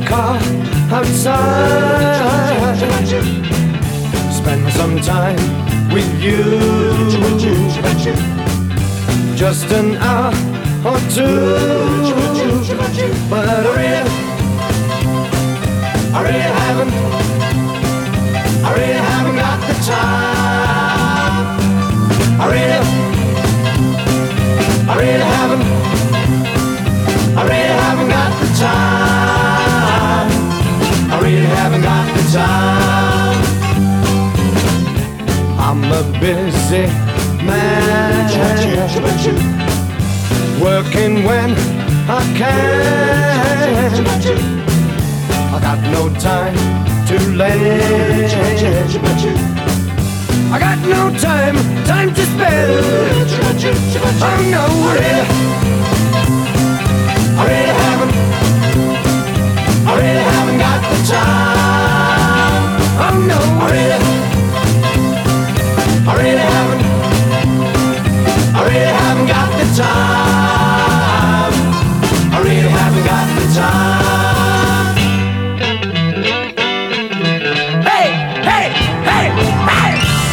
car outside, spend some time with you, just an hour or two. But I really haven't got the time. I really haven't got the time. I really haven't got the time. I'm a busy man, working when I can. I got no time to lend. I got no time to spend. Oh no, I really haven't got the time. Oh no, I really haven't got the time. I really haven't got the time. Hey, hey, hey, hey!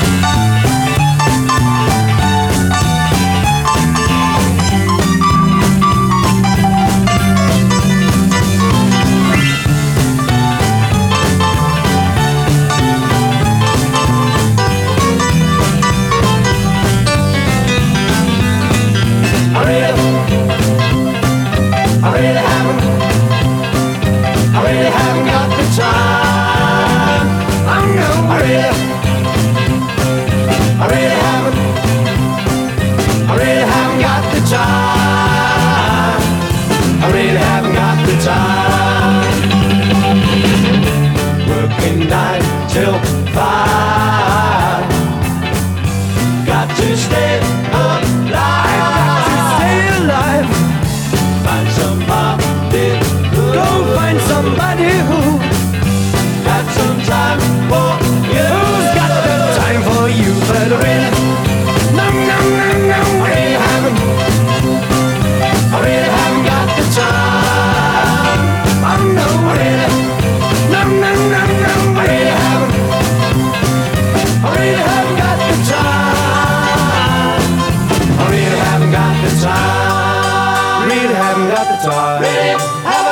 I really haven't got the time. Oh no, I really haven't got the time. I really haven't got the time. Working 9 till 5. Got to stay alive. Find somebody, go find somebody who got some time for you. Who's got the time for you? But I really haven't got the time. Oh no, I really haven't got the time. I really haven't got the time. Really haven't got the time. Really haven't